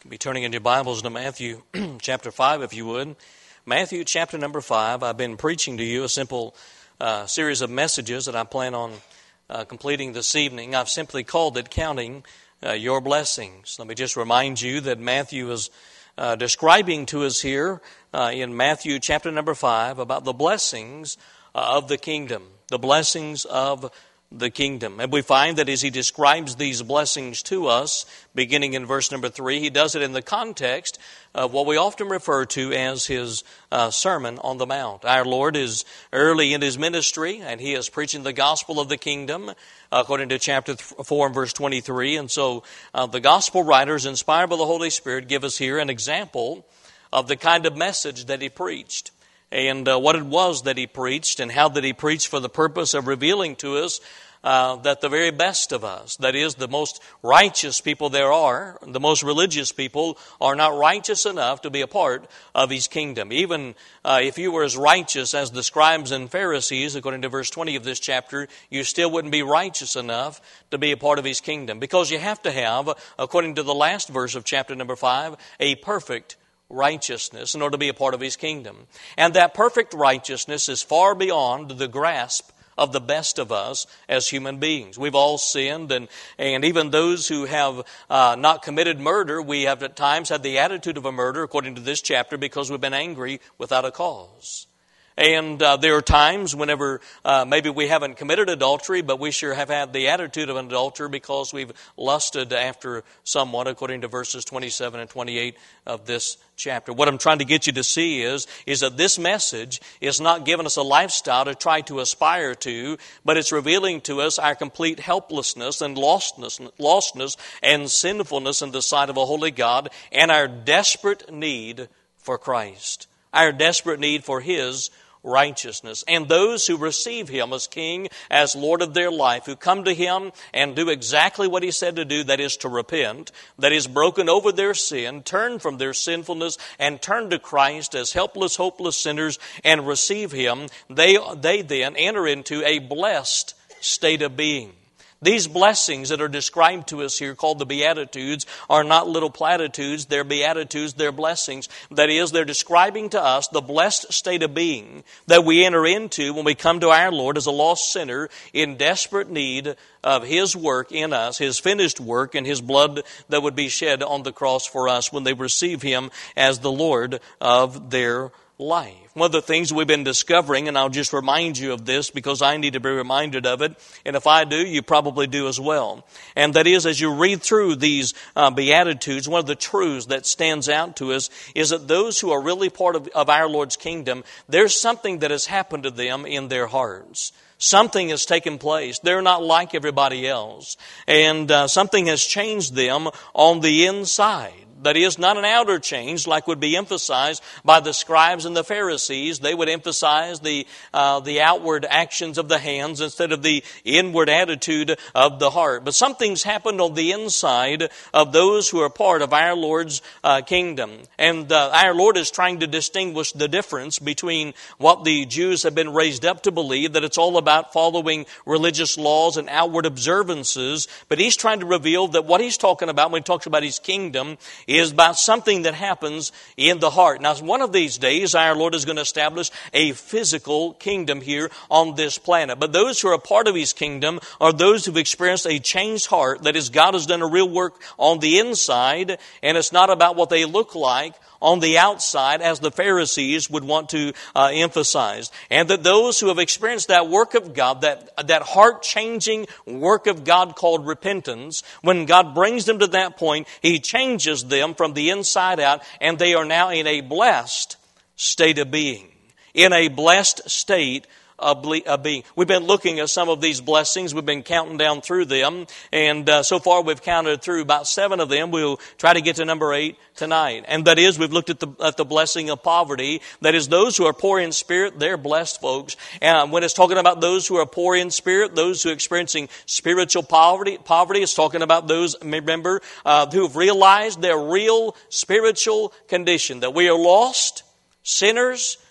Be turning in your Bibles to Matthew chapter 5, if you would. Matthew chapter number 5. I've been preaching to you a simple series of messages that I plan on completing this evening. I've simply called it Counting Your Blessings. Let me just remind you that Matthew is describing to us here in Matthew chapter number 5 about the blessings of the kingdom. The blessings of the kingdom. And we find that as he describes these blessings to us, beginning in verse number 3, he does it in the context of what we often refer to as his Sermon on the Mount. Our Lord is early in his ministry, and he is preaching the gospel of the kingdom, according to chapter 4 and verse 23. And so the gospel writers, inspired by the Holy Spirit, give us here an example of the kind of message that he preached. And what it was that he preached, and how that he preached for the purpose of revealing to us that the very best of us, that is, the most righteous people there are, the most religious people, are not righteous enough to be a part of his kingdom. Even if you were as righteous as the scribes and Pharisees, according to verse 20 of this chapter, you still wouldn't be righteous enough to be a part of his kingdom. Because you have to have, according to the last verse of chapter number 5, a perfect righteousness in order to be a part of his kingdom. And that perfect righteousness is far beyond the grasp of the best of us as human beings. We've all sinned, and even those who have not committed murder, we have at times had the attitude of a murderer, according to this chapter, because we've been angry without a cause. And there are times whenever maybe we haven't committed adultery, but we sure have had the attitude of an adulterer because we've lusted after someone, according to verses 27 and 28 of this chapter. What I'm trying to get you to see is that this message is not giving us a lifestyle to try to aspire to, but it's revealing to us our complete helplessness and lostness and sinfulness in the sight of a holy God, and our desperate need for Christ, our desperate need for His righteousness. And those who receive Him as King, as Lord of their life, who come to Him and do exactly what He said to do, that is to repent, that is broken over their sin, turn from their sinfulness, and turn to Christ as helpless, hopeless sinners, and receive Him, they then enter into a blessed state of being. These blessings that are described to us here, called the Beatitudes, are not little platitudes. They're Beatitudes, they're blessings. That is, they're describing to us the blessed state of being that we enter into when we come to our Lord as a lost sinner in desperate need of His work in us, His finished work, and His blood that would be shed on the cross for us when they receive Him as the Lord of their life. One of the things we've been discovering, and I'll just remind you of this because I need to be reminded of it, and if I do, you probably do as well. And that is, as you read through these Beatitudes, one of the truths that stands out to us is that those who are really part of our Lord's kingdom, there's something that has happened to them in their hearts. Something has taken place. They're not like everybody else. And something has changed them on the inside. That is, not an outer change like would be emphasized by the scribes and the Pharisees. They would emphasize the outward actions of the hands instead of the inward attitude of the heart. But something's happened on the inside of those who are part of our Lord's kingdom. And our Lord is trying to distinguish the difference between what the Jews have been raised up to believe, that it's all about following religious laws and outward observances. But He's trying to reveal that what He's talking about when He talks about His kingdom is about something that happens in the heart. Now, one of these days, our Lord is going to establish a physical kingdom here on this planet. But those who are a part of His kingdom are those who've experienced a changed heart. That is, God has done a real work on the inside, and it's not about what they look like on the outside, as the Pharisees would want to emphasize. And that those who have experienced that work of God, that heart-changing work of God called repentance, when God brings them to that point, He changes them from the inside out, and they are now in a blessed state of being. In a blessed state of being. We've been looking at some of these blessings. We've been counting down through them. And so far we've counted through about 7 of them. We'll try to get to number 8 tonight. And that is, we've looked at the blessing of poverty. That is, those who are poor in spirit, they're blessed folks. And when it's talking about those who are poor in spirit, those who are experiencing spiritual poverty is talking about those, remember, who have realized their real spiritual condition. That we are lost sinners,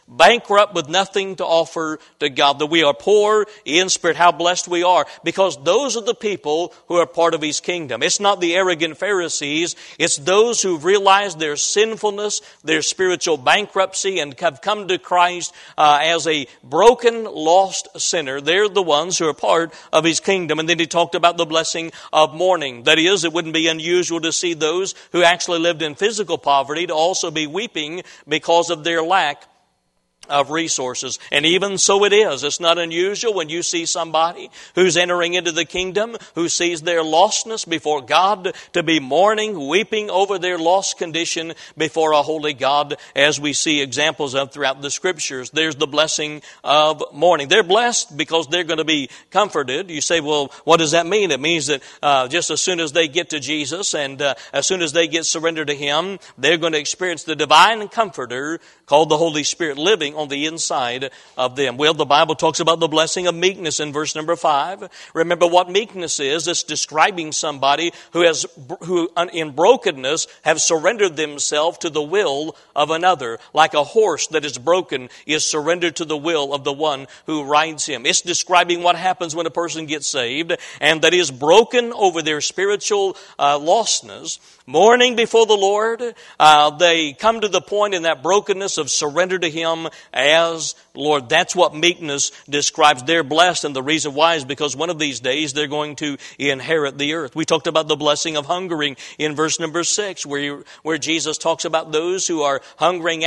bankrupt with nothing to offer to God, that we are poor in spirit. How blessed we are, because those are the people who are part of His kingdom. It's not the arrogant Pharisees. It's those who realize their sinfulness, their spiritual bankruptcy, and have come to Christ as a broken, lost sinner. They're the ones who are part of His kingdom. And then He talked about the blessing of mourning. That is, it wouldn't be unusual to see those who actually lived in physical poverty to also be weeping because of their lack of resources. And even so it is. It's not unusual when you see somebody who's entering into the kingdom, who sees their lostness before God, to be mourning, weeping over their lost condition before a holy God, as we see examples of throughout the Scriptures. There's the blessing of mourning. They're blessed because they're going to be comforted. You say, well, what does that mean? It means that just as soon as they get to Jesus and as soon as they get surrendered to Him, they're going to experience the divine comforter called the Holy Spirit living on the inside of them. Well, the Bible talks about the blessing of meekness in verse number 5. Remember what meekness is. It's describing somebody who in brokenness have surrendered themselves to the will of another. Like a horse that is broken is surrendered to the will of the one who rides him. It's describing what happens when a person gets saved and that is broken over their spiritual lostness. Mourning before the Lord, they come to the point in that brokenness of surrender to Him as Lord. That's what meekness describes. They're blessed, and the reason why is because one of these days they're going to inherit the earth. We talked about the blessing of hungering in verse number 6, where Jesus talks about those who are hungering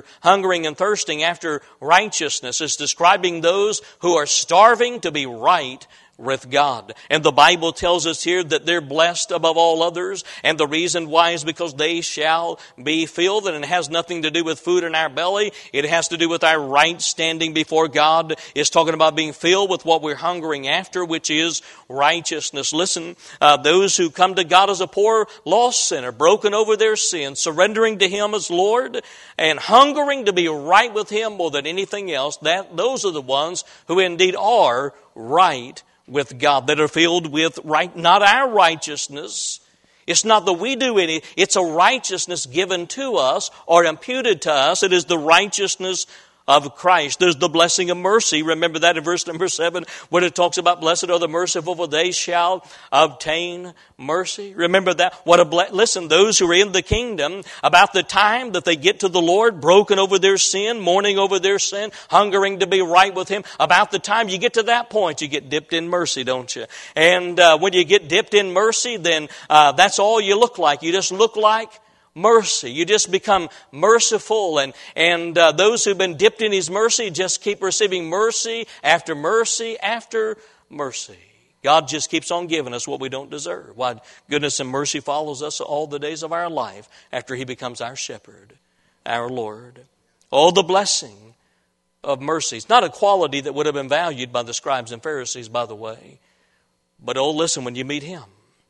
and thirsting after righteousness. It's describing those who are starving to be right with God. And the Bible tells us here that they're blessed above all others. And the reason why is because they shall be filled. And it has nothing to do with food in our belly. It has to do with our right standing before God. It's talking about being filled with what we're hungering after, which is righteousness. Listen, those who come to God as a poor, lost sinner, broken over their sin, surrendering to Him as Lord, and hungering to be right with Him more than anything else, those are the ones who indeed are right with God, that are filled with not our righteousness. It's not that we do any. It's a righteousness given to us or imputed to us. It is the righteousness of Christ. There's the blessing of mercy. Remember that in verse number 7 when it talks about blessed are the merciful, for they shall obtain mercy. Remember that. Listen, those who are in the kingdom, about the time that they get to the Lord, broken over their sin, mourning over their sin, hungering to be right with Him, about the time you get to that point, you get dipped in mercy, don't you? And when you get dipped in mercy, then that's all you look like. You just look like mercy. You just become merciful, and those who've been dipped in His mercy just keep receiving mercy after mercy after mercy. God just keeps on giving us what we don't deserve. Why, goodness and mercy follows us all the days of our life after He becomes our shepherd, our Lord. Oh, the blessing of mercy. It's not a quality that would have been valued by the scribes and Pharisees, by the way. But oh, listen, when you meet Him,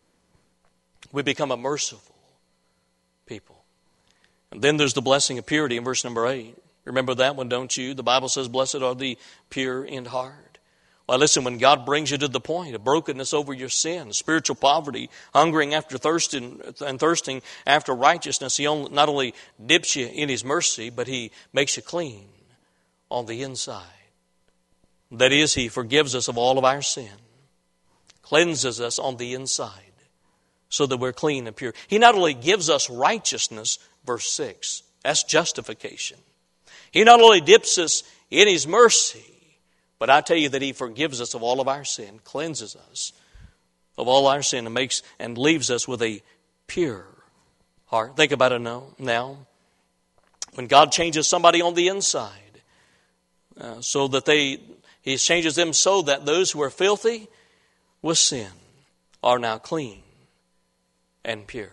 we become a merciful people. And then there's the blessing of purity in verse number 8. Remember that one, don't you? The Bible says, blessed are the pure in heart. Well, listen, when God brings you to the point of brokenness over your sin, spiritual poverty, hungering after thirsting after righteousness, He not only dips you in His mercy, but He makes you clean on the inside. That is, He forgives us of all of our sin, cleanses us on the inside, so that we're clean and pure. He not only gives us righteousness, verse 6, that's justification. He not only dips us in His mercy, but I tell you that He forgives us of all of our sin, cleanses us of all our sin, and leaves us with a pure heart. Think about it now. When God changes somebody on the inside, so that He changes them so that those who are filthy with sin are now clean and pure.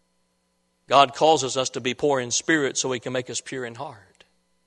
God causes us to be poor in spirit so He can make us pure in heart,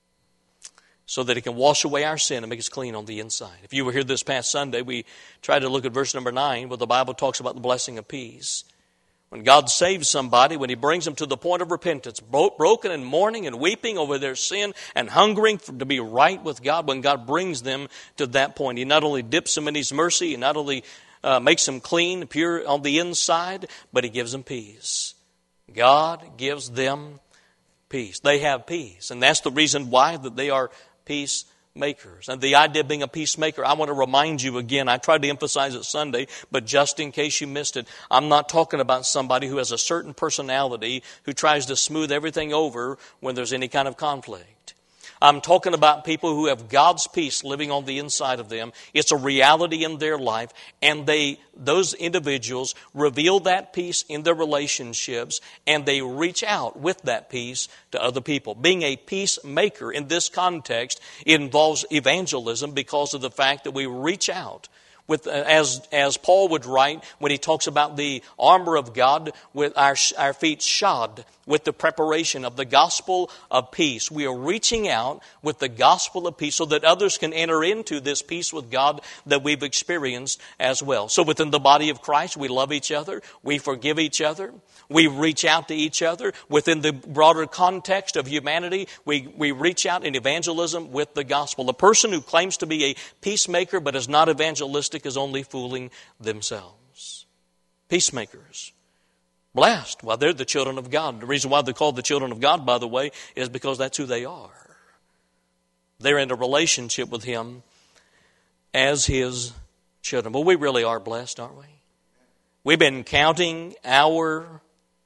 so that He can wash away our sin and make us clean on the inside. If you were here this past Sunday, we tried to look at verse number 9, where the Bible talks about the blessing of peace. When God saves somebody, when He brings them to the point of repentance, broken and mourning and weeping over their sin and hungering to be right with God, when God brings them to that point, He not only dips them in His mercy, He not only makes them clean, pure on the inside, but He gives them peace. God gives them peace. They have peace. And that's the reason why that they are peacemakers. And the idea of being a peacemaker, I want to remind you again, I tried to emphasize it Sunday, but just in case you missed it, I'm not talking about somebody who has a certain personality who tries to smooth everything over when there's any kind of conflict. I'm talking about people who have God's peace living on the inside of them. It's a reality in their life, and those individuals reveal that peace in their relationships, and they reach out with that peace to other people. Being a peacemaker in this context involves evangelism because of the fact that we reach out with, as Paul would write when he talks about the armor of God, with our feet shod with the preparation of the gospel of peace. We are reaching out with the gospel of peace so that others can enter into this peace with God that we've experienced as well. So within the body of Christ, we love each other, we forgive each other, we reach out to each other. Within the broader context of humanity, we reach out in evangelism with the gospel. The person who claims to be a peacemaker but is not evangelistic is only fooling themselves. Peacemakers. Blessed. Well, they're the children of God. The reason why they're called the children of God, by the way, is because that's who they are. They're in a relationship with Him as His children. Well, we really are blessed, aren't we? We've been counting our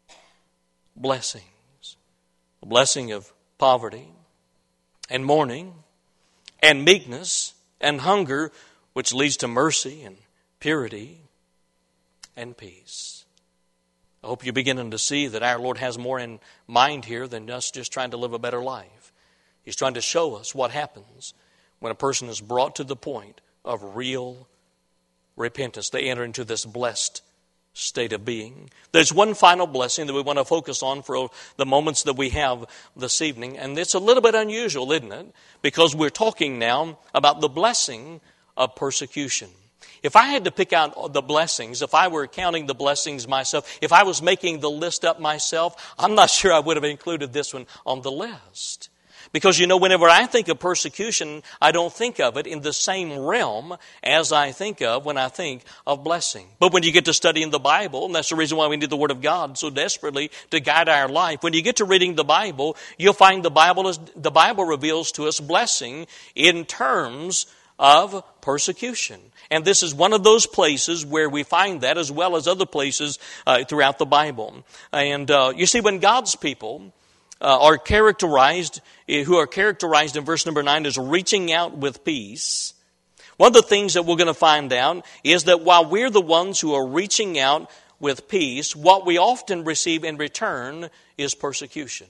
blessings. The blessing of poverty and mourning and meekness and hunger, which leads to mercy and purity and peace. I hope you're beginning to see that our Lord has more in mind here than us just trying to live a better life. He's trying to show us what happens when a person is brought to the point of real repentance. They enter into this blessed state of being. There's one final blessing that we want to focus on for the moments that we have this evening. And it's a little bit unusual, isn't it? Because we're talking now about the blessing of persecution. If I had to pick out the blessings, if I were counting the blessings myself, if I was making the list up myself, I'm not sure I would have included this one on the list. Because, whenever I think of persecution, I don't think of it in the same realm as I think of when I think of blessing. But when you get to studying the Bible, and that's the reason why we need the Word of God so desperately to guide our life, when you get to reading the Bible, you'll find the Bible reveals to us blessing in terms of persecution. And this is one of those places where we find that, as well as other places throughout the Bible. And you see, when God's people who are characterized in verse number 9 as reaching out with peace, one of the things that we're going to find out is that while we're the ones who are reaching out with peace, what we often receive in return is persecution.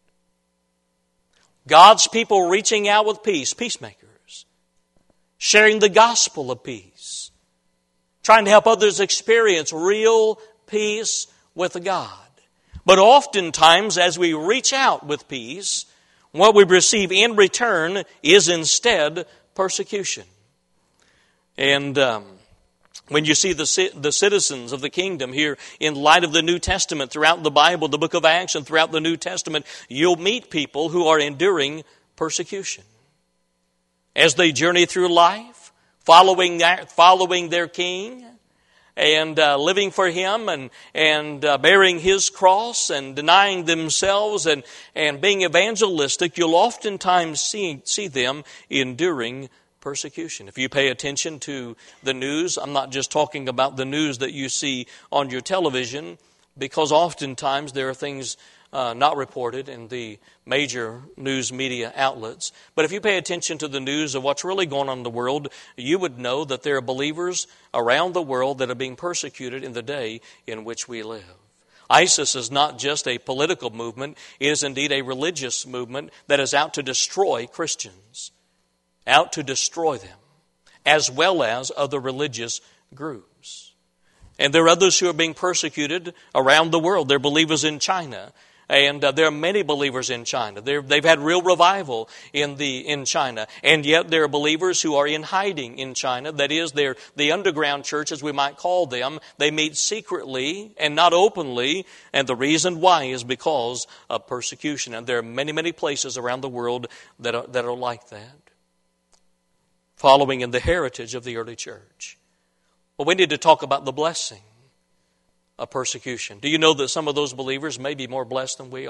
God's people reaching out with peace, peacemakers, sharing the gospel of peace, trying to help others experience real peace with God. But oftentimes, as we reach out with peace, what we receive in return is instead persecution. And when you see the citizens of the kingdom here in light of the New Testament throughout the Bible, the book of Acts, and throughout the New Testament, you'll meet people who are enduring persecution. As they journey through life, following their King, and living for Him, and bearing His cross, and denying themselves, and being evangelistic, you'll oftentimes see them enduring persecution. If you pay attention to the news, I'm not just talking about the news that you see on your television, because oftentimes there are things not reported in the major news media outlets. But if you pay attention to the news of what's really going on in the world, you would know that there are believers around the world that are being persecuted in the day in which we live. ISIS is not just a political movement, it is indeed a religious movement that is out to destroy Christians, out to destroy them, as well as other religious groups. And there are others who are being persecuted around the world. There are believers in China. And there are many believers in China. They've had real revival in China. And yet there are believers who are in hiding in China. That is, they're the underground church, as we might call them. They meet secretly and not openly. And the reason why is because of persecution. And there are many, many places around the world that are like that, following in the heritage of the early church. Well, we need to talk about the blessing of persecution. Do you know that some of those believers may be more blessed than we are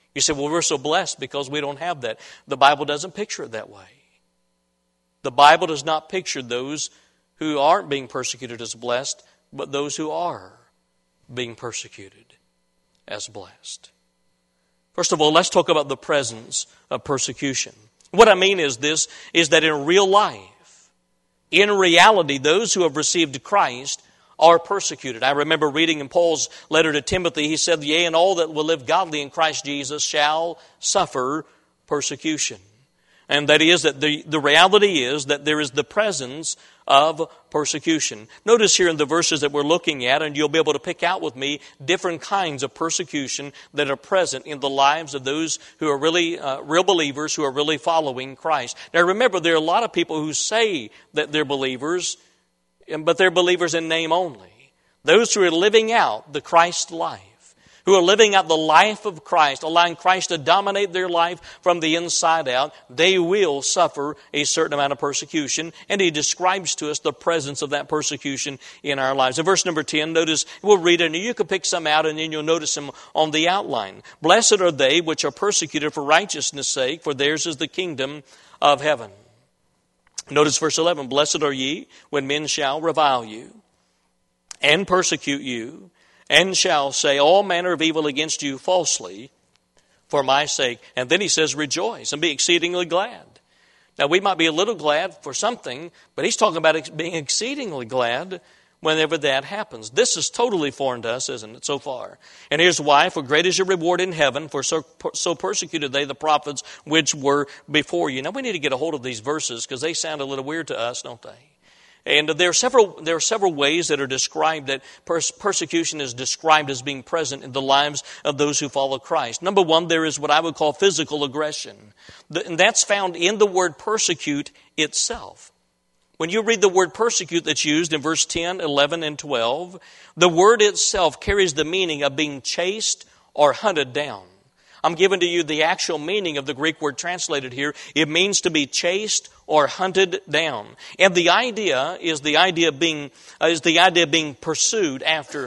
You say, well, we're so blessed because we don't have that. The Bible doesn't picture it that way. The Bible does not picture those who aren't being persecuted as blessed, but those who are being persecuted as blessed. First of all, let's talk about the presence of persecution. What I mean is that in real life, in reality, those who have received Christ are persecuted. I remember reading in Paul's letter to Timothy, he said, yea, and all that will live godly in Christ Jesus shall suffer persecution. And that is that the reality is that there is the presence of persecution. Notice here in the verses that we're looking at, and you'll be able to pick out with me different kinds of persecution that are present in the lives of those who are really real believers, who are really following Christ. Now remember, there are a lot of people who say that they're believers, but they're believers in name only. Those who are living out the Christ life, who are living out the life of Christ, allowing Christ to dominate their life from the inside out, they will suffer a certain amount of persecution. And he describes to us the presence of that persecution in our lives. In verse number 10, notice, we'll read it, and you can pick some out, and then you'll notice them on the outline. Blessed are they which are persecuted for righteousness' sake, for theirs is the kingdom of heaven. Notice verse 11, blessed are ye when men shall revile you and persecute you, and shall say all manner of evil against you falsely for my sake. And then he says, rejoice and be exceedingly glad. Now we might be a little glad for something, but he's talking about being exceedingly glad whenever that happens. This is totally foreign to us, isn't it, so far? And here's why. For great is your reward in heaven, for so persecuted they the prophets which were before you. Now we need to get a hold of these verses because they sound a little weird to us, don't they? And there are several ways that are described that persecution is described as being present in the lives of those who follow Christ. Number one, there is what I would call physical aggression. And that's found in the word persecute itself. When you read the word persecute that's used in verse 10, 11, and 12, the word itself carries the meaning of being chased or hunted down. I'm giving to you the actual meaning of the Greek word translated here. It means to be chased or hunted down. And the idea is the idea of being pursuing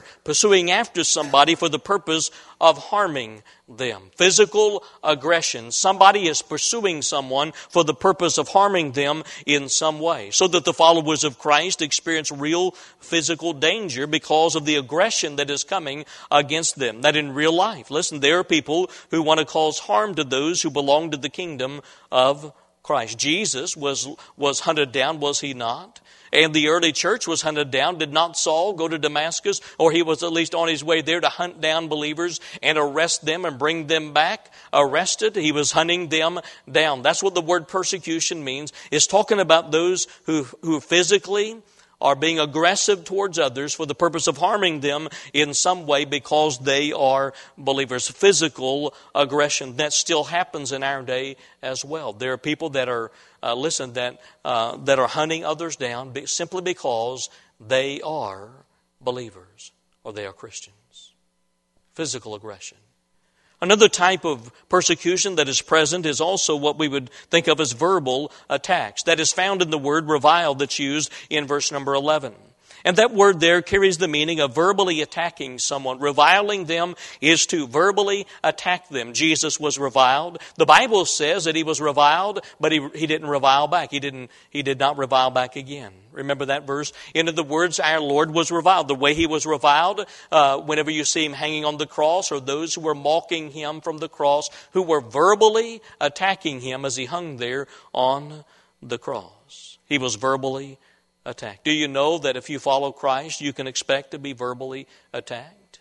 after somebody for the purpose of harming them. Physical aggression. Somebody is pursuing someone for the purpose of harming them in some way. So that the followers of Christ experience real physical danger because of the aggression that is coming against them. That in real life. Listen, there are people who want to cause harm to those who belong to the kingdom of Christ. Jesus was hunted down, was he not? And the early church was hunted down. Did not Saul go to Damascus, or he was at least on his way there to hunt down believers and arrest them and bring them back arrested? He was hunting them down. That's what the word persecution means. It's talking about those who physically are being aggressive towards others for the purpose of harming them in some way because they are believers. Physical aggression, that still happens in our day as well. There are people that are, that are hunting others down simply because they are believers or they are Christians. Physical aggression. Another type of persecution that is present is also what we would think of as verbal attacks. That is found in the word revile that's used in verse number 11. And that word there carries the meaning of verbally attacking someone. Reviling them is to verbally attack them. Jesus was reviled. The Bible says that he was reviled, but he didn't revile back. He did not revile back again. Remember that verse? In other words, our Lord was reviled. The way he was reviled, whenever you see him hanging on the cross, or those who were mocking him from the cross, who were verbally attacking him as he hung there on the cross. He was verbally attacked. Do you know that if you follow Christ, you can expect to be verbally attacked?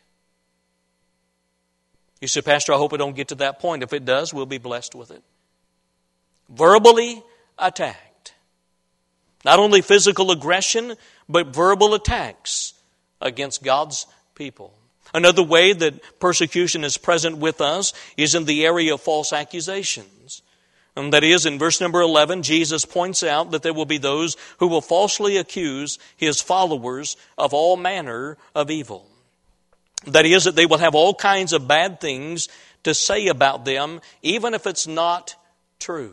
You say, Pastor, I hope it don't get to that point. If it does, we'll be blessed with it. Verbally attacked. Not only physical aggression, but verbal attacks against God's people. Another way that persecution is present with us is in the area of false accusations. And that is, in verse number 11, Jesus points out that there will be those who will falsely accuse his followers of all manner of evil. That is, that they will have all kinds of bad things to say about them, even if it's not true.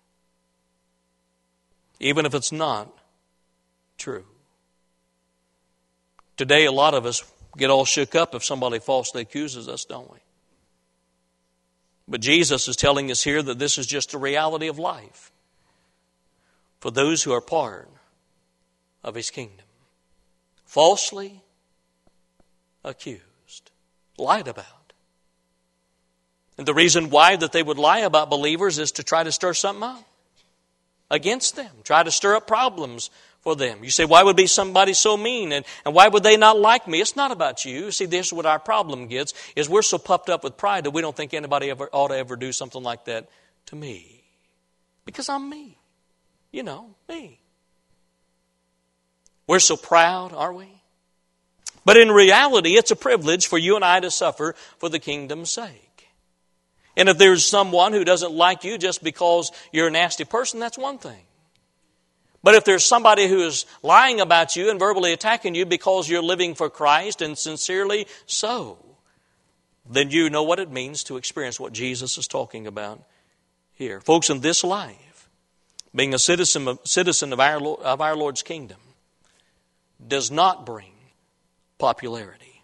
Even if it's not true. Today, a lot of us get all shook up if somebody falsely accuses us, don't we? But Jesus is telling us here that this is just a reality of life for those who are part of His kingdom. Falsely accused, lied about. And the reason why that they would lie about believers is to try to stir something up against them, try to stir up problems for them. You say, why would be somebody so mean? And why would they not like me? It's not about you. See, this is what our problem gets, is we're so puffed up with pride that we don't think anybody ever ought to ever do something like that to me. Because I'm me. You know, me. We're so proud, aren't we? But in reality, it's a privilege for you and I to suffer for the kingdom's sake. And if there's someone who doesn't like you just because you're a nasty person, that's one thing. But if there's somebody who is lying about you and verbally attacking you because you're living for Christ and sincerely so, then you know what it means to experience what Jesus is talking about here. Folks, in this life, being a citizen of our Lord's kingdom does not bring popularity.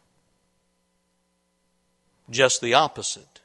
Just the opposite.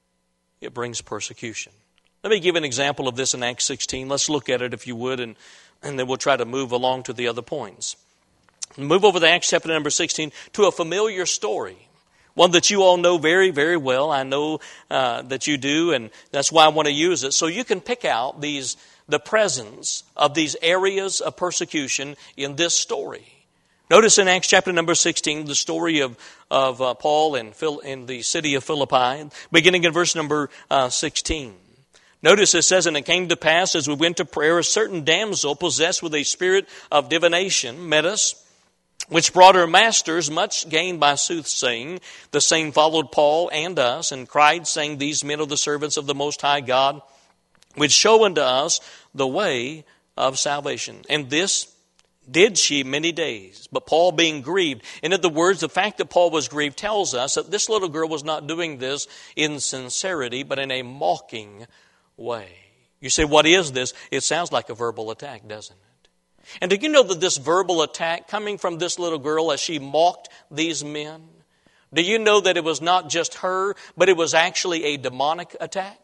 It brings persecution. Let me give an example of this in Acts 16. Let's look at it if you would, and then we'll try to move along to the other points. Move over to Acts chapter number 16 to a familiar story. One that you all know very, very well. I know that you do, and that's why I want to use it. So you can pick out the presence of these areas of persecution in this story. Notice in Acts chapter number 16, the story of Paul in the city of Philippi, beginning in verse number 16. Notice it says, "And it came to pass, as we went to prayer, a certain damsel possessed with a spirit of divination met us, which brought her masters much gain by soothsaying. The same followed Paul and us, and cried, saying, These men are the servants of the Most High God, which show unto us the way of salvation. And this did she many days, but Paul being grieved." In other words, the fact that Paul was grieved tells us that this little girl was not doing this in sincerity, but in a mocking way. You say, what is this? It sounds like a verbal attack, doesn't it? And do you know that this verbal attack coming from this little girl as she mocked these men, do you know that it was not just her, but it was actually a demonic attack?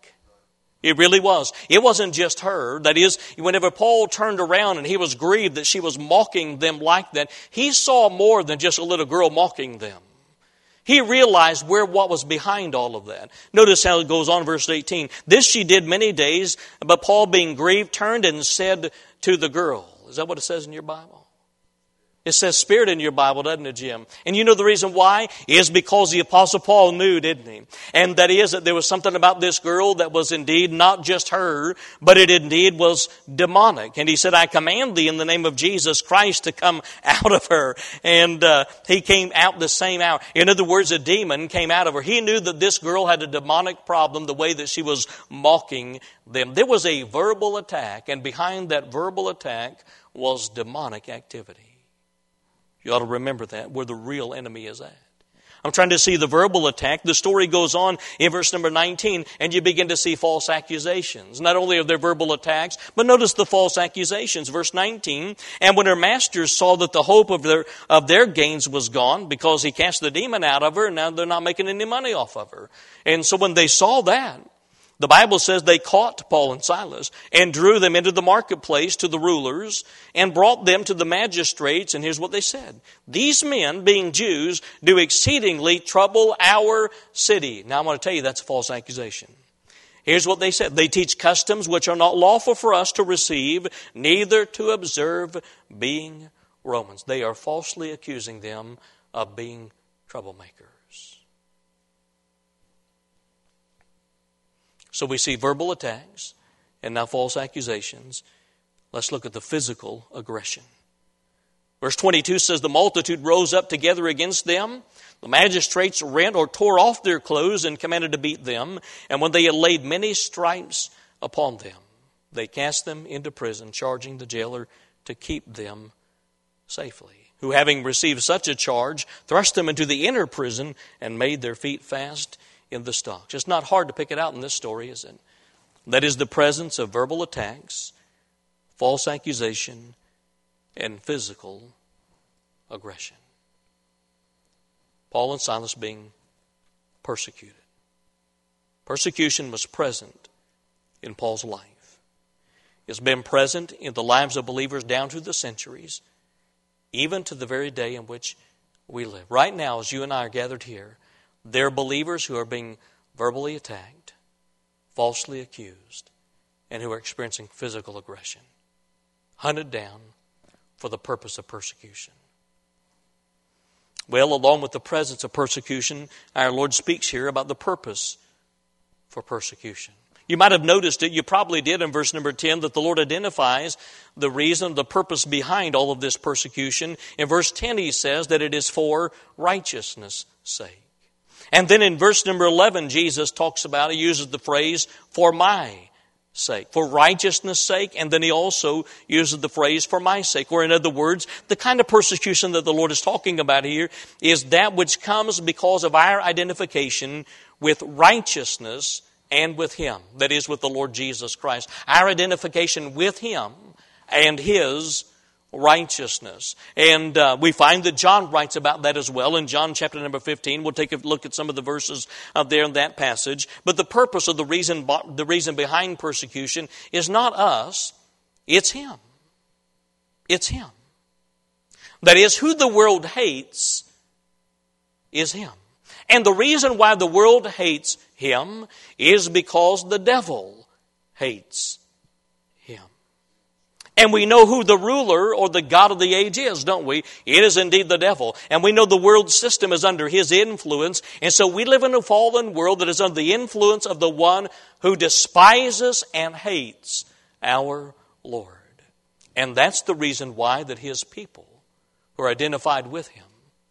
It really was. It wasn't just her. That is, whenever Paul turned around and he was grieved that she was mocking them like that, he saw more than just a little girl mocking them. He realized what was behind all of that. Notice how it goes on, verse 18. "This she did many days, but Paul being grieved turned and said to the girl." Is that what it says in your Bible? It says spirit in your Bible, doesn't it, Jim? And you know the reason why? Is because the Apostle Paul knew, didn't he? And that is that there was something about this girl that was indeed not just her, but it indeed was demonic. And he said, "I command thee in the name of Jesus Christ to come out of her." And he came out the same hour. In other words, a demon came out of her. He knew that this girl had a demonic problem the way that she was mocking them. There was a verbal attack, and behind that verbal attack was demonic activity. You ought to remember that, where the real enemy is at. I'm trying to see the verbal attack. The story goes on in verse number 19, and you begin to see false accusations. Not only of their verbal attacks, but notice the false accusations. Verse 19, "And when her masters saw that the hope of their gains was gone, because he cast the demon out of her, now they're not making any money off of her. And so when they saw that, the Bible says they caught Paul and Silas and drew them into the marketplace to the rulers and brought them to the magistrates. And here's what they said. These men, being Jews, do exceedingly trouble our city. Now I'm going to tell you that's a false accusation. Here's what they said. They teach customs which are not lawful for us to receive, neither to observe, being Romans. They are falsely accusing them of being troublemakers. So we see verbal attacks and now false accusations. Let's look at the physical aggression. Verse 22 says, "The multitude rose up together against them. The magistrates rent or tore off their clothes and commanded to beat them. And when they had laid many stripes upon them, they cast them into prison, charging the jailer to keep them safely. Who, having received such a charge, thrust them into the inner prison and made their feet fast in the stocks." It's not hard to pick it out in this story, is it? That is the presence of verbal attacks, false accusation, and physical aggression. Paul and Silas being persecuted. Persecution was present in Paul's life. It's been present in the lives of believers down through the centuries, even to the very day in which we live. Right now, as you and I are gathered here, there are believers who are being verbally attacked, falsely accused, and who are experiencing physical aggression, hunted down for the purpose of persecution. Well, along with the presence of persecution, our Lord speaks here about the purpose for persecution. You might have noticed it, you probably did in verse number 10, that the Lord identifies the reason, the purpose behind all of this persecution. In verse 10 he says that it is for righteousness' sake. And then in verse number 11 Jesus talks about, he uses the phrase, for my sake, for righteousness' sake, and then he also uses the phrase, for my sake, or in other words, the kind of persecution that the Lord is talking about here is that which comes because of our identification with righteousness and with Him, that is, with the Lord Jesus Christ. Our identification with Him and His righteousness. And we find that John writes about that as well in John chapter number 15. We'll take a look at some of the verses there in that passage. But the purpose of the reason behind persecution is not us, it's Him. It's Him. That is, who the world hates is Him. And the reason why the world hates Him is because the devil hates Him. And we know who the ruler or the god of the age is, don't we? It is indeed the devil. And we know the world system is under his influence. And so we live in a fallen world that is under the influence of the one who despises and hates our Lord. And that's the reason why that His people who are identified with Him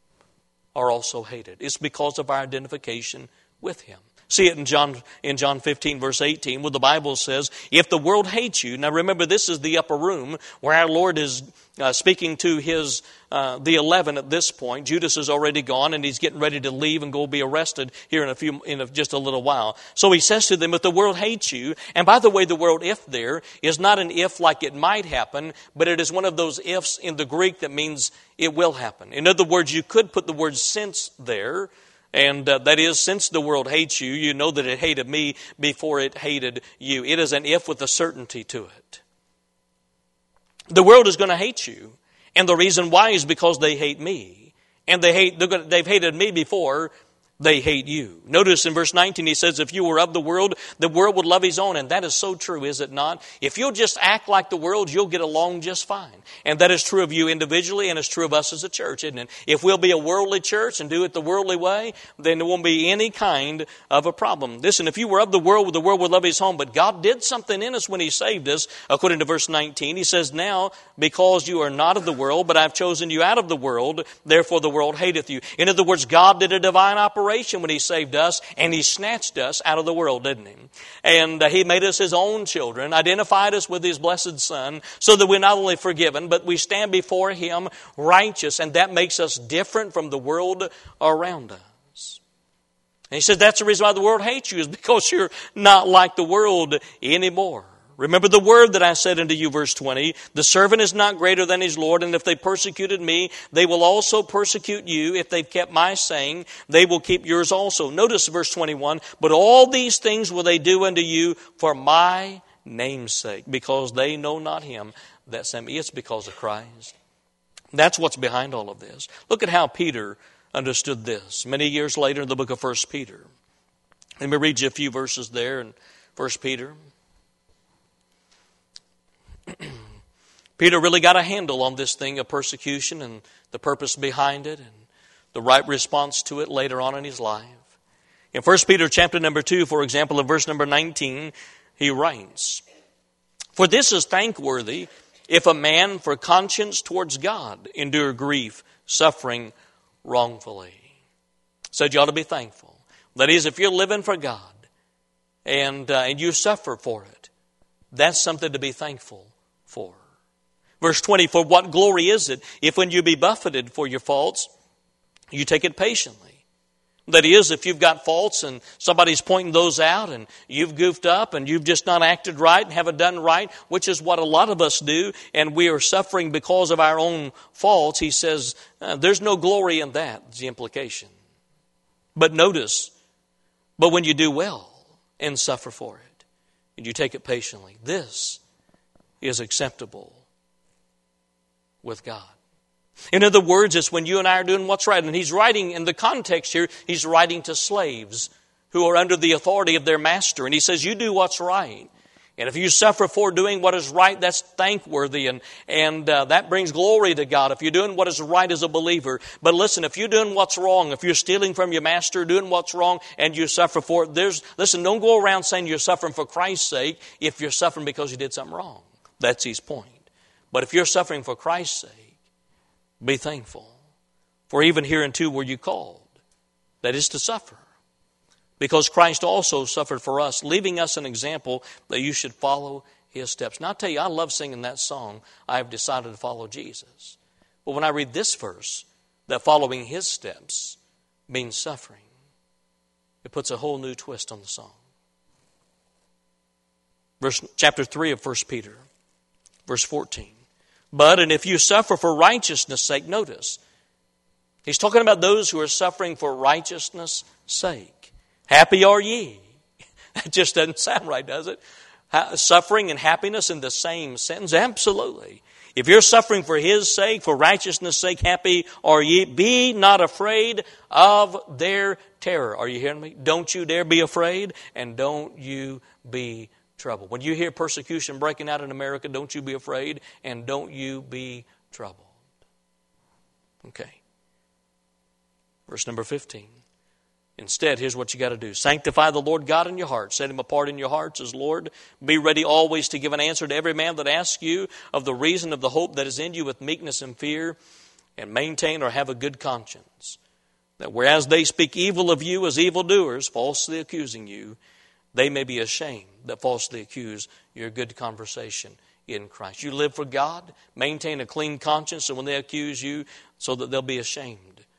are also hated. It's because of our identification with Him. See it in John 15, verse 18, where the Bible says, if the world hates you, now remember this is the upper room where our Lord is speaking to the 11 at this point. Judas is already gone and he's getting ready to leave and go be arrested here in just a little while. So he says to them, if the world hates you, and by the way, the word if there is not an if like it might happen, but it is one of those ifs in the Greek that means it will happen. In other words, you could put the word since there. And that is, since the world hates you, you know that it hated me before it hated you. It is an if with a certainty to it. The world is going to hate you. And the reason why is because they hate me. And they've hated me before they hate you. Notice in verse 19 he says, if you were of the world would love his own. And that is so true, is it not? If you'll just act like the world, you'll get along just fine. And that is true of you individually, and it's true of us as a church, isn't it? If we'll be a worldly church and do it the worldly way, then there won't be any kind of a problem. Listen, if you were of the world would love his home. But God did something in us when he saved us, according to verse 19. He says, now, because you are not of the world, but I've chosen you out of the world, therefore the world hateth you. In other words, God did a divine operation when he saved us, and he snatched us out of the world, didn't he? And he made us his own children, identified us with his blessed Son, so that we're not only forgiven, but we stand before him righteous, and that makes us different from the world around us. And he said that's the reason why the world hates you, is because you're not like the world anymore. Remember the word that I said unto you, verse 20, the servant is not greater than his Lord, and if they persecuted me, they will also persecute you. If they've kept my saying, they will keep yours also. Notice verse 21, but all these things will they do unto you for my name's sake, because they know not him that sent me. It's because of Christ. That's what's behind all of this. Look at how Peter understood this. Many years later in the book of 1 Peter. Let me read you a few verses there in 1 Peter. Peter really got a handle on this thing of persecution and the purpose behind it and the right response to it later on in his life. In 1 Peter chapter number 2, for example, in verse number 19, he writes, for this is thankworthy if a man for conscience towards God endure grief, suffering wrongfully. Said you ought to be thankful. That is, if you're living for God and you suffer for it, that's something to be thankful for. Verse 20, for what glory is it if when you be buffeted for your faults, you take it patiently? That is, if you've got faults and somebody's pointing those out and you've goofed up and you've just not acted right and haven't done right, which is what a lot of us do, and we are suffering because of our own faults, he says, there's no glory in that, is the implication. But notice, but when you do well, and suffer for it, and you take it patiently, this is acceptable with God. In other words, it's when you and I are doing what's right. And he's writing, in the context here, he's writing to slaves who are under the authority of their master. And he says, you do what's right. And if you suffer for doing what is right, that's thankworthy, and that brings glory to God if you're doing what is right as a believer. But listen, if you're doing what's wrong, if you're stealing from your master, doing what's wrong, and you suffer for it, don't go around saying you're suffering for Christ's sake if you're suffering because you did something wrong. That's his point. But if you're suffering for Christ's sake, be thankful. For even hereunto were you called, that is to suffer. Because Christ also suffered for us, leaving us an example that you should follow his steps. Now, I'll tell you, I love singing that song, I have decided to follow Jesus. But when I read this verse, that following his steps means suffering, it puts a whole new twist on the song. Chapter 3 of 1 Peter, verse 14. But, and if you suffer for righteousness' sake, notice, he's talking about those who are suffering for righteousness' sake. Happy are ye. That just doesn't sound right, does it? Suffering and happiness in the same sentence? Absolutely. If you're suffering for his sake, for righteousness' sake, happy are ye. Be not afraid of their terror. Are you hearing me? Don't you dare be afraid, and don't you be troubled. When you hear persecution breaking out in America, don't you be afraid, and don't you be troubled. Okay. Verse number 15. Instead, here's what you got to do. Sanctify the Lord God in your heart. Set him apart in your hearts as Lord. Be ready always to give an answer to every man that asks you of the reason of the hope that is in you with meekness and fear, and maintain or have a good conscience. That whereas they speak evil of you as evildoers, falsely accusing you, they may be ashamed that falsely accuse your good conversation in Christ. You live for God. Maintain a clean conscience, so when they accuse you, so that they'll be ashamed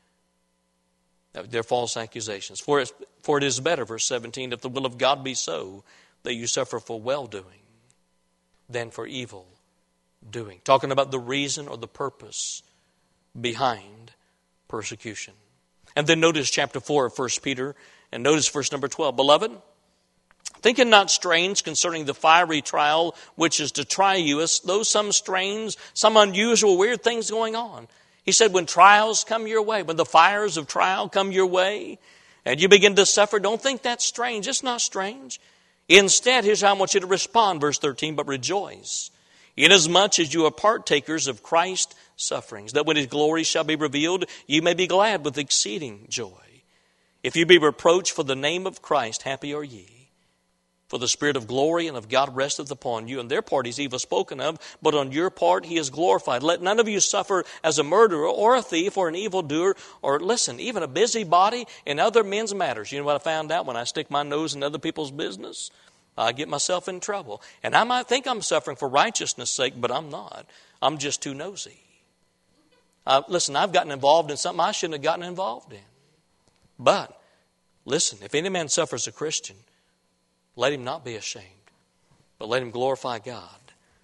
their false accusations. For it is better, verse 17, if the will of God be so, that you suffer for well-doing than for evil doing. Talking about the reason or the purpose behind persecution. And then notice chapter 4 of 1 Peter, and notice verse number 12. Beloved, think it not strange concerning the fiery trial which is to try you, as though some strange, some unusual, weird things going on. He said, when trials come your way, when the fires of trial come your way, and you begin to suffer, don't think that's strange. It's not strange. Instead, here's how I want you to respond, verse 13, but rejoice, inasmuch as you are partakers of Christ's sufferings, that when his glory shall be revealed, you may be glad with exceeding joy. If you be reproached for the name of Christ, happy are ye. For the Spirit of glory and of God resteth upon you, and their part is evil spoken of, but on your part he is glorified. Let none of you suffer as a murderer or a thief or an evildoer, or listen, even a busybody in other men's matters. You know what I found out when I stick my nose in other people's business? I get myself in trouble. And I might think I'm suffering for righteousness' sake, but I'm not. I'm just too nosy. Listen, I've gotten involved in something I shouldn't have gotten involved in. But, listen, if any man suffers a Christian, let him not be ashamed, but let him glorify God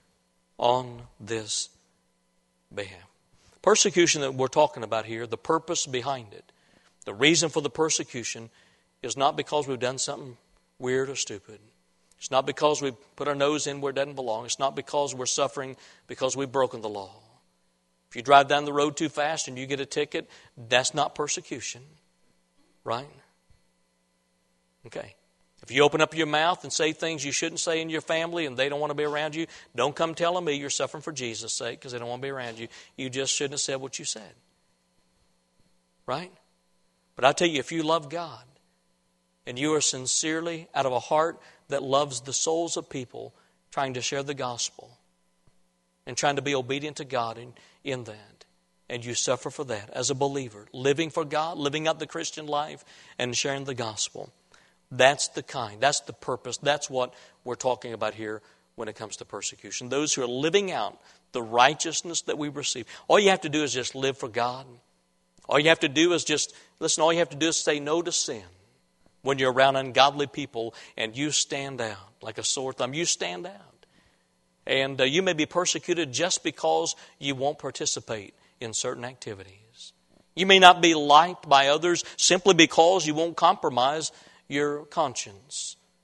on this behalf. Persecution that we're talking about here, the purpose behind it, the reason for the persecution is not because we've done something weird or stupid. It's not because we've put our nose in where it doesn't belong. It's not because we're suffering because we've broken the law. If you drive down the road too fast and you get a ticket, that's not persecution, right? Okay. If you open up your mouth and say things you shouldn't say in your family and they don't want to be around you, don't come telling me you're suffering for Jesus' sake because they don't want to be around you. You just shouldn't have said what you said. Right? But I tell you, if you love God and you are sincerely out of a heart that loves the souls of people, trying to share the gospel and trying to be obedient to God in that, and you suffer for that as a believer, living for God, living out the Christian life and sharing the gospel, that's the purpose, that's what we're talking about here when it comes to persecution. Those who are living out the righteousness that we receive. All you have to do is just live for God. All you have to do is all you have to do is say no to sin. When you're around ungodly people and you stand out like a sore thumb, you stand out. And you may be persecuted just because you won't participate in certain activities. You may not be liked by others simply because you won't compromise your conscience.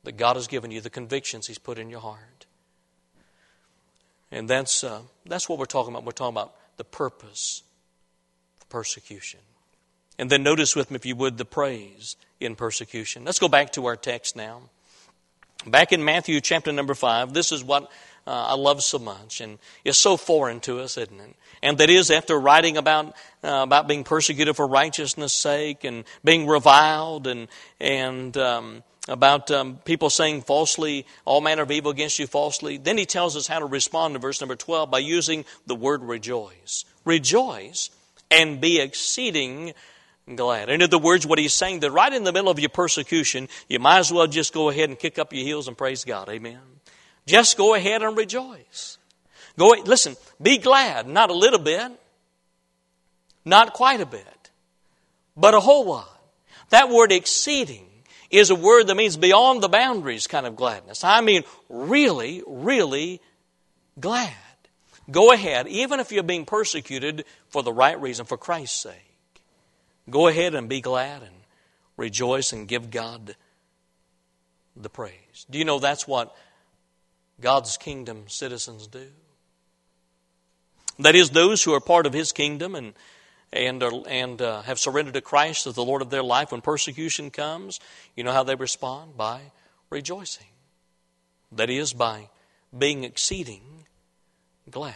that God has given you, the convictions He's put in your heart. And that's what we're talking about. We're talking about the purpose of persecution. And then notice with me, if you would, the praise in persecution. Let's go back to our text now. Back in Matthew chapter number 5, this is what I love so much, and it's so foreign to us, isn't it? And that is after writing about being persecuted for righteousness' sake and being reviled and about people saying falsely, all manner of evil against you falsely. Then he tells us how to respond to verse number 12 by using the word rejoice. Rejoice and be exceeding glad. In other words, what he's saying, that right in the middle of your persecution, you might as well just go ahead and kick up your heels and praise God. Amen. Just go ahead and rejoice. Listen, be glad. Not a little bit. Not quite a bit. But a whole lot. That word exceeding is a word that means beyond the boundaries kind of gladness. I mean really, really glad. Go ahead, even if you're being persecuted for the right reason, for Christ's sake. Go ahead and be glad and rejoice and give God the praise. Do you know that's what God's kingdom citizens do? That is, those who are part of His kingdom and have surrendered to Christ as the Lord of their life. When persecution comes, you know how they respond? By rejoicing. That is, by being exceeding glad.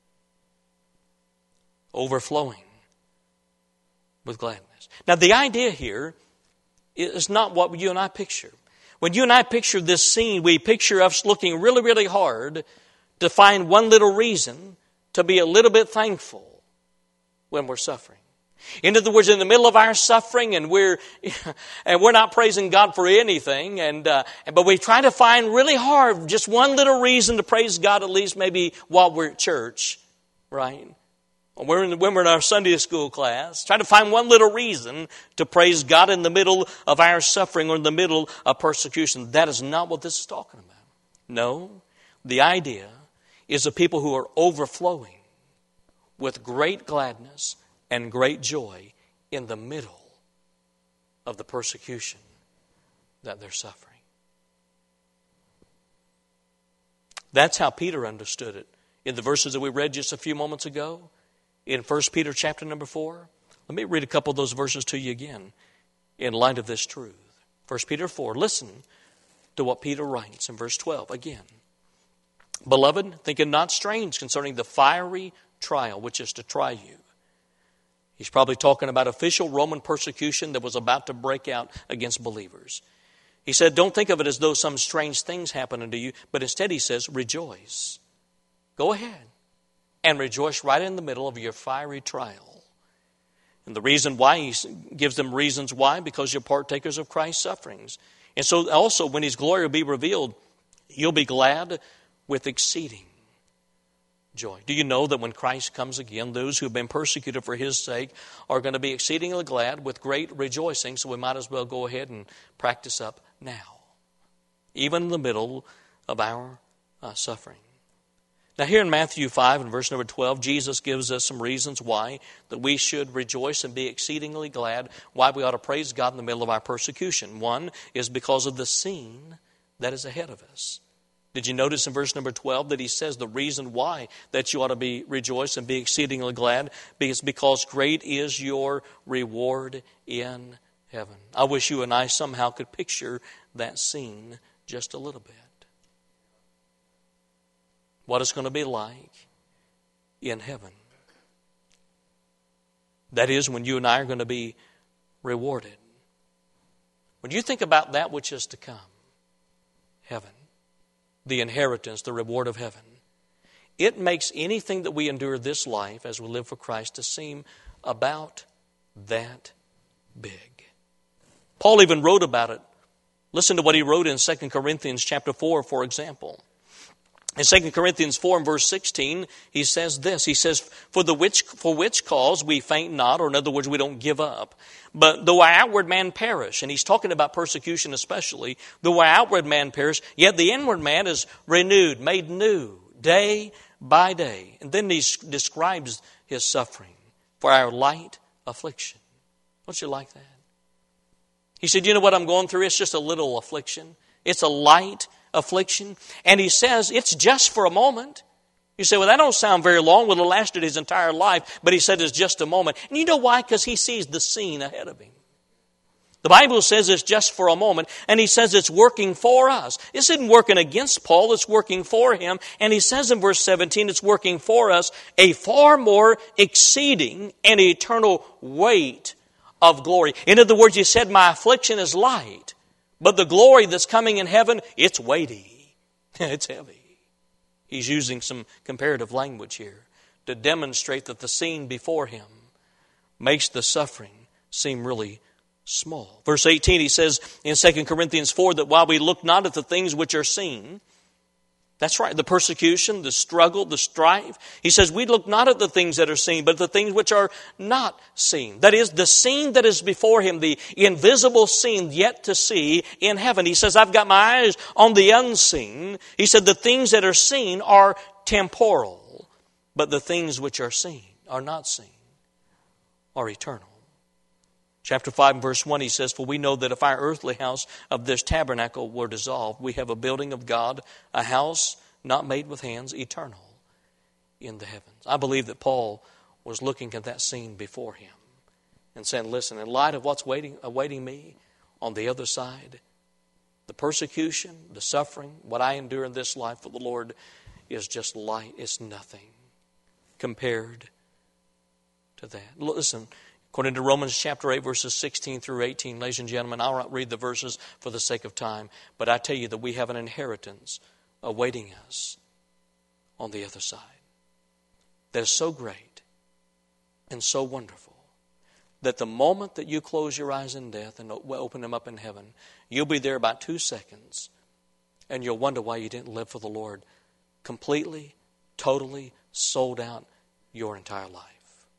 Overflowing with gladness. Now, the idea here is not what you and I picture. When you and I picture this scene, we picture us looking really, really hard to find one little reason to be a little bit thankful when we're suffering. In other words, in the middle of our suffering, and we're not praising God for anything, but we try to find really hard just one little reason to praise God, at least maybe while we're at church, right? When we're in our Sunday school class, try to find one little reason to praise God in the middle of our suffering or in the middle of persecution. That is not what this is talking about. No, the idea is of people who are overflowing with great gladness and great joy in the middle of the persecution that they're suffering. That's how Peter understood it in the verses that we read just a few moments ago. In 1 Peter chapter number 4, let me read a couple of those verses to you again in light of this truth. 1 Peter 4, listen to what Peter writes in verse 12 again. Beloved, think it not strange concerning the fiery trial which is to try you. He's probably talking about official Roman persecution that was about to break out against believers. He said, don't think of it as though some strange things happen unto you, but instead he says, rejoice. Go ahead. And rejoice right in the middle of your fiery trial. And the reason why, he gives them reasons why, because you're partakers of Christ's sufferings. And so also when His glory will be revealed, you'll be glad with exceeding joy. Do you know that when Christ comes again, those who have been persecuted for His sake are going to be exceedingly glad with great rejoicing, so we might as well go ahead and practice up now, even in the middle of our suffering. Now here in Matthew 5 and verse number 12, Jesus gives us some reasons why that we should rejoice and be exceedingly glad, why we ought to praise God in the middle of our persecution. One is because of the scene that is ahead of us. Did you notice in verse number 12 that he says the reason why that you ought to be rejoice and be exceedingly glad is because great is your reward in heaven. I wish you and I somehow could picture that scene just a little bit. What it's going to be like in heaven. That is, when you and I are going to be rewarded. When you think about that which is to come, heaven, the inheritance, the reward of heaven, it makes anything that we endure this life as we live for Christ to seem about that big. Paul even wrote about it. Listen to what he wrote in 2 Corinthians chapter 4, for example. In 2 Corinthians 4 and verse 16, he says this. He says, for which cause we faint not, or in other words, we don't give up. But though our outward man perish, and he's talking about persecution especially, though our outward man perish, yet the inward man is renewed, made new, day by day. And then he describes his suffering for our light affliction. Don't you like that? He said, you know what I'm going through? It's just a little affliction. It's a light affliction. And he says it's just for a moment. You say, well, that don't sound very long. Well, it lasted his entire life. But he said it's just a moment. And you know why? Because he sees the scene ahead of him. The Bible says it's just for a moment, and he says it's working for us. This isn't working against Paul, it's working for him. And he says in verse 17, it's working for us a far more exceeding and eternal weight of glory. In other words, he said, my affliction is light, but the glory that's coming in heaven, it's weighty. It's heavy. He's using some comparative language here to demonstrate that the scene before him makes the suffering seem really small. Verse 18, he says in 2 Corinthians 4 that while we look not at the things which are seen, that's right, the persecution, the struggle, the strife, he says we look not at the things that are seen, but the things which are not seen. That is, the scene that is before him, the invisible scene yet to see in heaven. He says, I've got my eyes on the unseen. He said the things that are seen are temporal, but the things which are seen, are not seen, are eternal. Chapter 5 and verse 1, he says, for we know that if our earthly house of this tabernacle were dissolved, we have a building of God, a house not made with hands, eternal in the heavens. I believe that Paul was looking at that scene before him and saying, listen, in light of what's awaiting me on the other side, the persecution, the suffering, what I endure in this life for the Lord is just light. It's nothing compared to that. Listen, according to Romans chapter 8, verses 16 through 18, ladies and gentlemen, I'll not read the verses for the sake of time, but I tell you that we have an inheritance awaiting us on the other side that is so great and so wonderful that the moment that you close your eyes in death and open them up in heaven, you'll be there about 2 seconds and you'll wonder why you didn't live for the Lord completely, totally, sold out your entire life.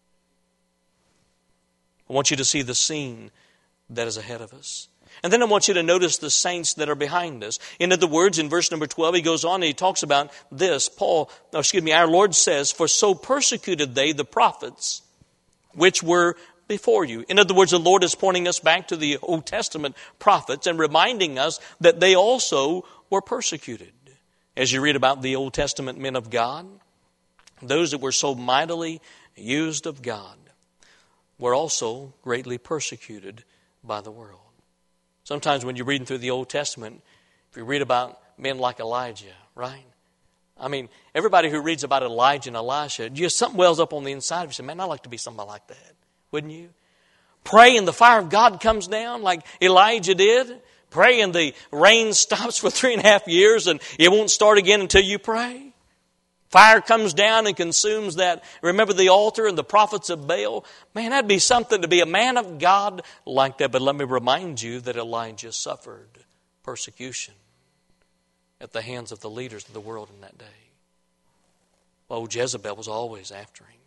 I want you to see the scene that is ahead of us. And then I want you to notice the saints that are behind us. In other words, in verse number 12, he goes on and he talks about this. Our Lord says, for so persecuted they the prophets which were before you. In other words, the Lord is pointing us back to the Old Testament prophets and reminding us that they also were persecuted. As you read about the Old Testament men of God, those that were so mightily used of God, were also greatly persecuted by the world. Sometimes when you're reading through the Old Testament, if you read about men like Elijah, right? I mean, everybody who reads about Elijah and Elisha, just something wells up on the inside of you. Say, man, I'd like to be somebody like that. Wouldn't you? Pray and the fire of God comes down like Elijah did. Pray and the rain stops for 3.5 years and it won't start again until you pray. Fire comes down and consumes that. Remember the altar and the prophets of Baal? Man, that'd be something to be a man of God like that. But let me remind you that Elijah suffered persecution at the hands of the leaders of the world in that day. Oh, Jezebel was always after him.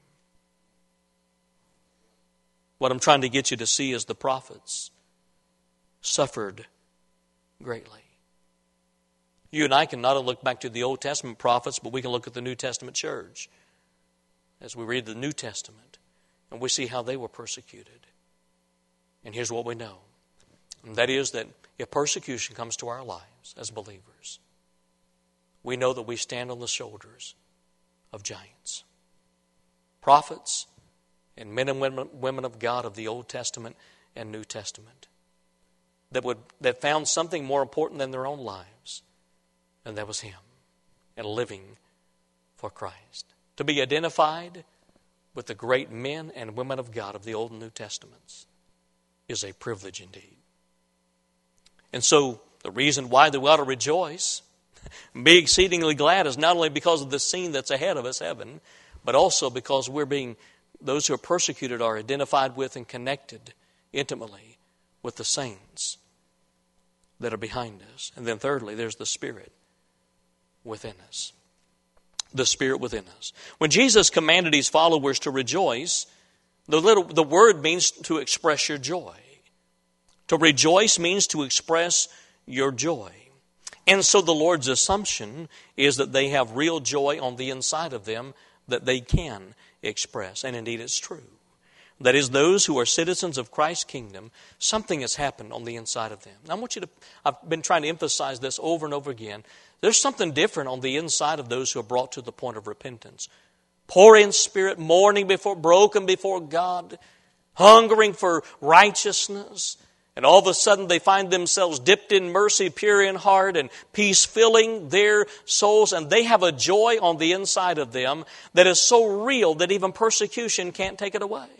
What I'm trying to get you to see is the prophets suffered greatly. You and I can not only look back to the Old Testament prophets, but we can look at the New Testament church as we read the New Testament, and we see how they were persecuted. And here's what we know. And that is that if persecution comes to our lives as believers, we know that we stand on the shoulders of giants. Prophets and men and women of God of the Old Testament and New Testament that found something more important than their own lives. And that was him, and living for Christ. To be identified with the great men and women of God of the Old and New Testaments is a privilege indeed. And so the reason why we ought to rejoice, be exceedingly glad, is not only because of the scene that's ahead of us, heaven, but also because those who are persecuted are identified with and connected intimately with the saints that are behind us. And then thirdly, there's the Spirit within us. The Spirit within us. When Jesus commanded his followers to rejoice, the word means to express your joy. To rejoice means to express your joy. And so the Lord's assumption is that they have real joy on the inside of them that they can express. And indeed it's true. that is, those who are citizens of Christ's kingdom, something has happened on the inside of them. Now, I've been trying to emphasize this over and over again. There's something different on the inside of those who are brought to the point of repentance. Poor in spirit, broken before God, hungering for righteousness. And all of a sudden they find themselves dipped in mercy, pure in heart, and peace filling their souls. And they have a joy on the inside of them that is so real that even persecution can't take it away.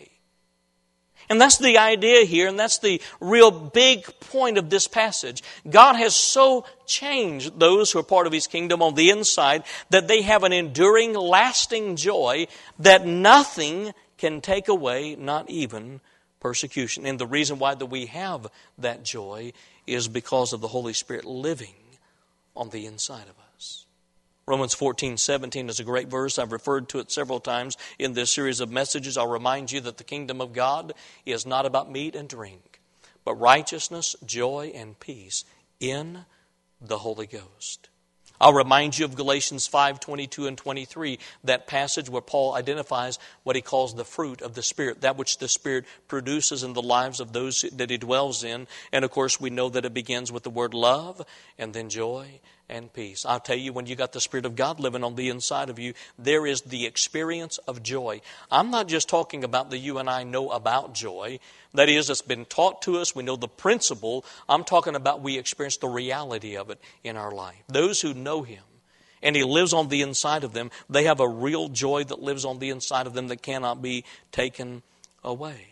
And that's the idea here, and that's the real big point of this passage. God has so changed those who are part of His kingdom on the inside that they have an enduring, lasting joy that nothing can take away, not even persecution. And the reason why that we have that joy is because of the Holy Spirit living on the inside of us. Romans 14:17 is a great verse. I've referred to it several times in this series of messages. I'll remind you that the kingdom of God is not about meat and drink, but righteousness, joy, and peace in the Holy Ghost. I'll remind you of Galatians 5:22 and 23, that passage where Paul identifies what he calls the fruit of the Spirit, that which the Spirit produces in the lives of those that He dwells in. And of course, we know that it begins with the word love and then joy and peace. I'll tell you, when you got the Spirit of God living on the inside of you, there is the experience of joy. I'm not just talking about that you and I know about joy. That is, it's been taught to us. We know the principle. I'm talking about we experience the reality of it in our life. Those who know Him and He lives on the inside of them, they have a real joy that lives on the inside of them that cannot be taken away.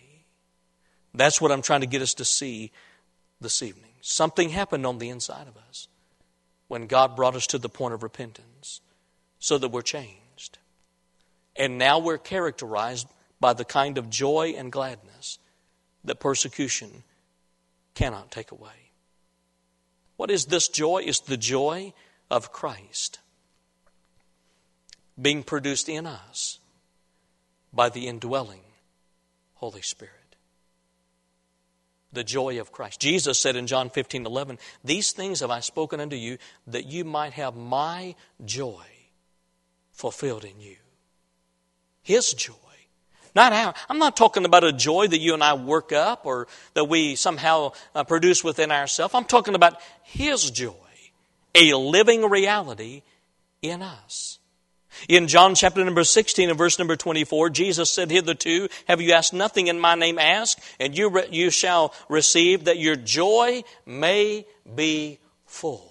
That's what I'm trying to get us to see this evening. Something happened on the inside of us when God brought us to the point of repentance so that we're changed. And now we're characterized by the kind of joy and gladness that persecution cannot take away. What is this joy? It's the joy of Christ being produced in us by the indwelling Holy Spirit. The joy of Christ. Jesus said in John 15:11, "These things have I spoken unto you, that you might have my joy fulfilled in you." His joy. Not our. I'm not talking about a joy that you and I work up or that we somehow produce within ourselves. I'm talking about His joy, a living reality in us. In John chapter number 16 and verse number 24, Jesus said, "Hitherto have you asked nothing in my name, ask, and you shall receive, that your joy may be full."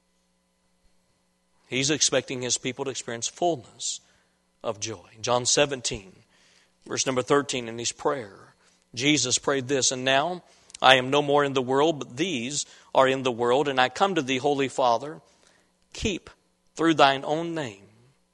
He's expecting His people to experience fullness of joy. John 17, verse number 13 in His prayer, Jesus prayed this, "And now I am no more in the world, but these are in the world, and I come to thee, Holy Father, keep through thine own name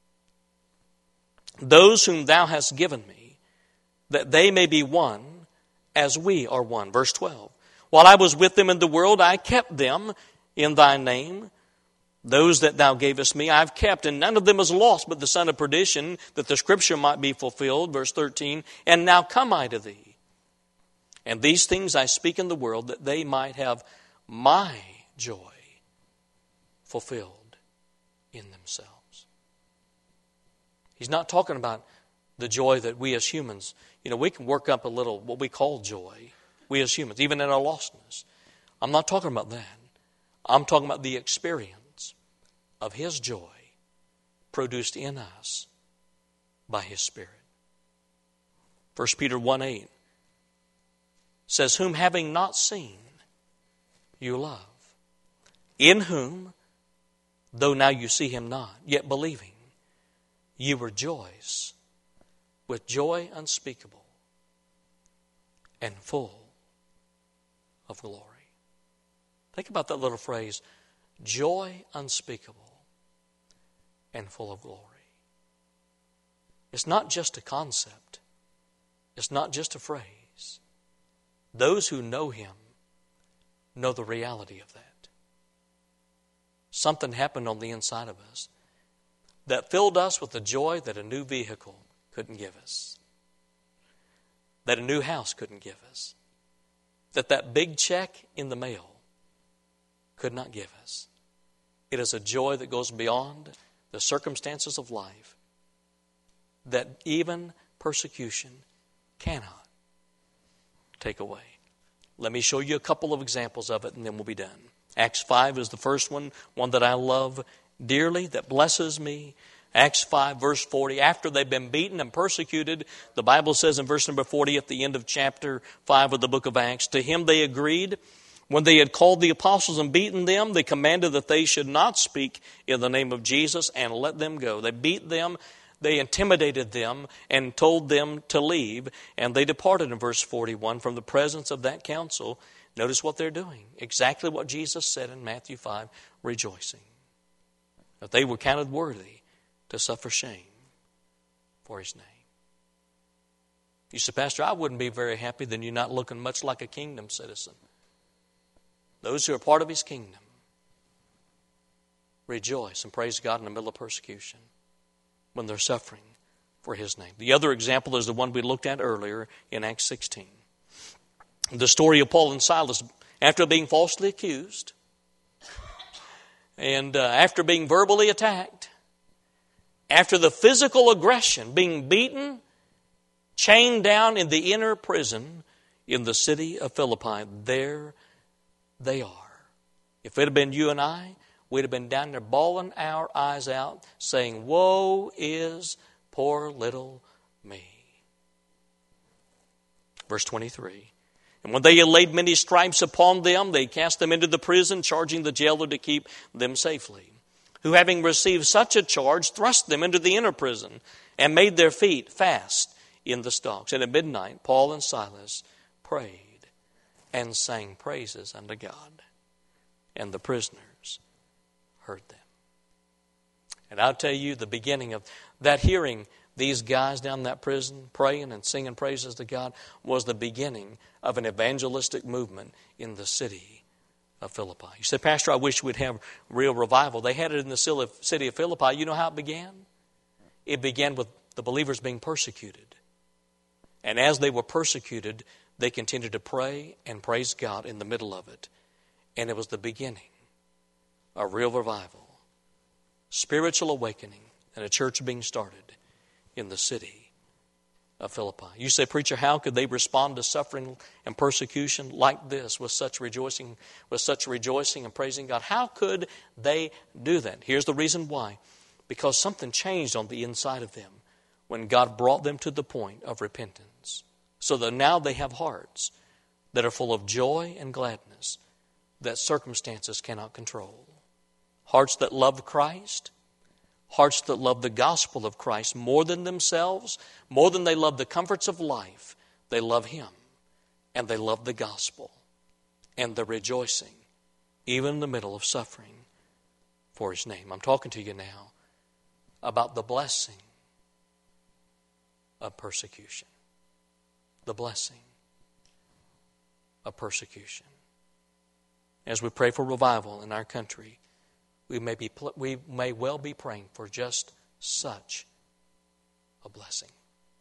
those whom thou hast given me, that they may be one as we are one." Verse 12, "While I was with them in the world, I kept them in thy name. Those that thou gavest me, I have kept, and none of them is lost, but the son of perdition, that the scripture might be fulfilled." Verse 13, "And now come I to thee. And these things I speak in the world, that they might have my joy fulfilled in themselves." He's not talking about the joy that we as humans, we can work up a little what we call joy, we as humans, even in our lostness. I'm not talking about that. I'm talking about the experience of His joy produced in us by His Spirit. 1 Peter 1:8 says, "Whom having not seen, you love, in whom, though now you see Him not, yet believing, you rejoice with joy unspeakable and full of glory." Think about that little phrase, joy unspeakable and full of glory. It's not just a concept. It's not just a phrase. Those who know Him know the reality of that. Something happened on the inside of us that filled us with the joy that a new vehicle couldn't give us, that a new house couldn't give us, that big check in the mail could not give us. It is a joy that goes beyond the circumstances of life, that even persecution cannot take away. Let me show you a couple of examples of it, and then we'll be done. Acts 5 is the first one that I love dearly, that blesses me. Acts 5, verse 40, after they've been beaten and persecuted, the Bible says in verse number 40 at the end of chapter 5 of the book of Acts, to him they agreed. When they had called the apostles and beaten them, they commanded that they should not speak in the name of Jesus and let them go. They beat them, they intimidated them, and told them to leave. And they departed in verse 41 from the presence of that council. Notice what they're doing. Exactly what Jesus said in Matthew 5, rejoicing. That they were counted worthy to suffer shame for his name. You say, Pastor, I wouldn't be very happy then you're not looking much like a kingdom citizen. Those who are part of his kingdom rejoice and praise God in the middle of persecution when they're suffering for his name. The other example is the one we looked at earlier in Acts 16. The story of Paul and Silas after being falsely accused and after being verbally attacked, after the physical aggression, being beaten, chained down in the inner prison in the city of Philippi, there they are. If it had been you and I, we'd have been down there bawling our eyes out, saying, woe is poor little me. Verse 23. And when they had laid many stripes upon them, they cast them into the prison, charging the jailer to keep them safely. Who, having received such a charge, thrust them into the inner prison and made their feet fast in the stocks. And at midnight, Paul and Silas prayed and sang praises unto God. And the prisoners heard them. And I'll tell you, the beginning of that hearing these guys down in that prison praying and singing praises to God was the beginning of an evangelistic movement in the city of Philippi. You said, Pastor, I wish we'd have real revival. They had it in the city of Philippi. You know how it began? It began with the believers being persecuted. And as they were persecuted, they continued to pray and praise God in the middle of it. And it was the beginning of real revival, spiritual awakening, and a church being started in the city of Philippi. You say, preacher, how could they respond to suffering and persecution like this with such rejoicing and praising God? How could they do that? Here's the reason why. Because something changed on the inside of them when God brought them to the point of repentance. So that now they have hearts that are full of joy and gladness that circumstances cannot control. Hearts that love Christ, hearts that love the gospel of Christ more than themselves, more than they love the comforts of life. They love Him, and they love the gospel, and they're rejoicing, even in the middle of suffering for His name. I'm talking to you now about the blessing of persecution. The blessing of persecution. As we pray for revival in our country, we may well be praying for just such a blessing.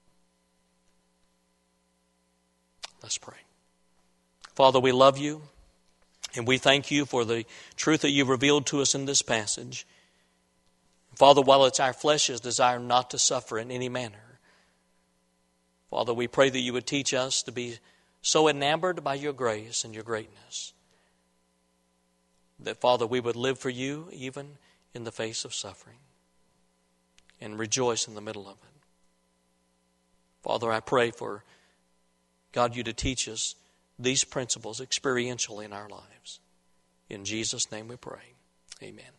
Let's pray. Father, we love you, and we thank you for the truth that you've revealed to us in this passage. Father, while it's our flesh's desire not to suffer in any manner, Father, we pray that you would teach us to be so enamored by your grace and your greatness that, Father, we would live for you even in the face of suffering and rejoice in the middle of it. Father, I pray for, God, you to teach us these principles experientially in our lives. In Jesus' name we pray. Amen.